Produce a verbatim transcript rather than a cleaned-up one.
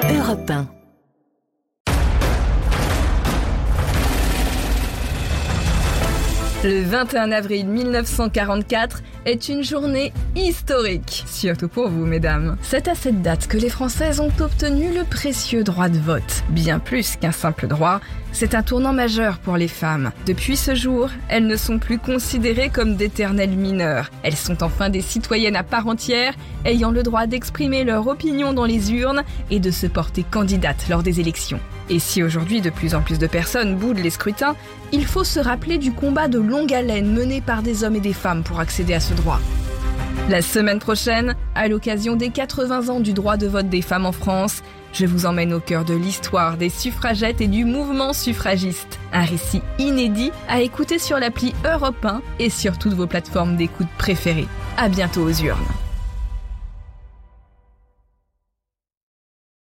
Europe un. Le vingt et un avril mille neuf cent quarante-quatre est une journée historique, surtout pour vous, mesdames. C'est à cette date que les Françaises ont obtenu le précieux droit de vote. Bien plus qu'un simple droit, c'est un tournant majeur pour les femmes. Depuis ce jour, elles ne sont plus considérées comme d'éternelles mineures. Elles sont enfin des citoyennes à part entière, ayant le droit d'exprimer leur opinion dans les urnes et de se porter candidates lors des élections. Et si aujourd'hui de plus en plus de personnes boudent les scrutins, il faut se rappeler du combat de longue haleine mené par des hommes et des femmes pour accéder à ce droit. La semaine prochaine, à l'occasion des quatre-vingts ans du droit de vote des femmes en France, je vous emmène au cœur de l'histoire des suffragettes et du mouvement suffragiste. Un récit inédit à écouter sur l'appli Europe un et sur toutes vos plateformes d'écoute préférées. À bientôt aux urnes.